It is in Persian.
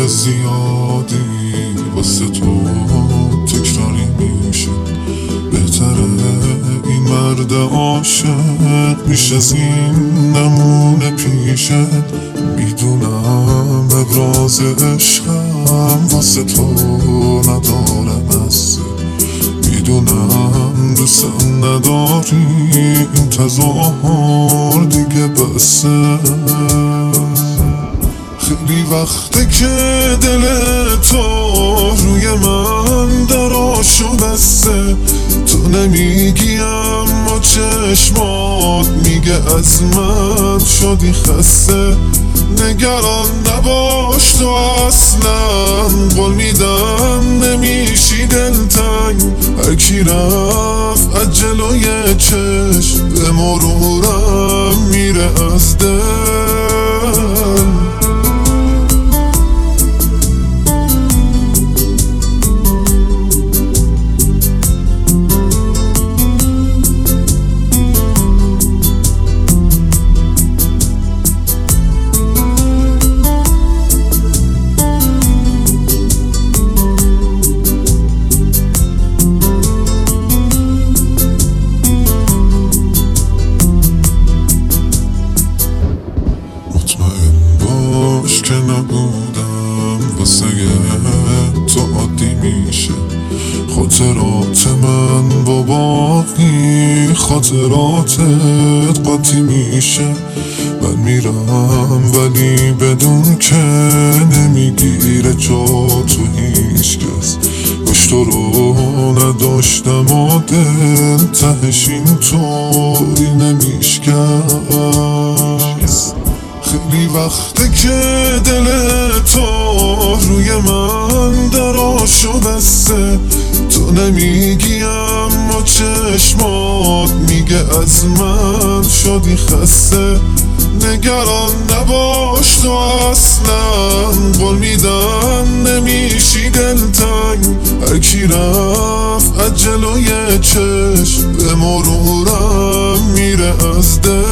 زیادی واسه تو تکراری میشه. بهتره این مرد عاشق بیش از این نمونه پیشت. میدونم ابراز عشقم واسه تو ندارم اصلا. میدونم دوستم نداری، این تظاهر دیگه بسه. خیلی وقته که دل تو روی من دراشو بسته. تو نمیگی اما چشمات میگه از من شدی خسته. نگران نباش تو اصلا، قول میدم نمیشی دلتنگ. هرکی رفت از جلوی چشم به مرورم میره از دل. که نبودم واسه تو عادی میشه. خاطرات من با باقی خاطراتت قاطی میشه. من میرم ولی بدون که نمیگیره جا تو هیچ کس. باش تو رو نداشتم و دل تهش اینطوری نمیشکست. خیلی وقته که دل تو روی من دراشو بسته. تو نمیگی اما چشمات میگه از من شدی خسته. نگران نباش تو اصلا، قول میدم نمیشی دلتنگ. هرکی رفت از جلوی چشم به مرورم میره از دل.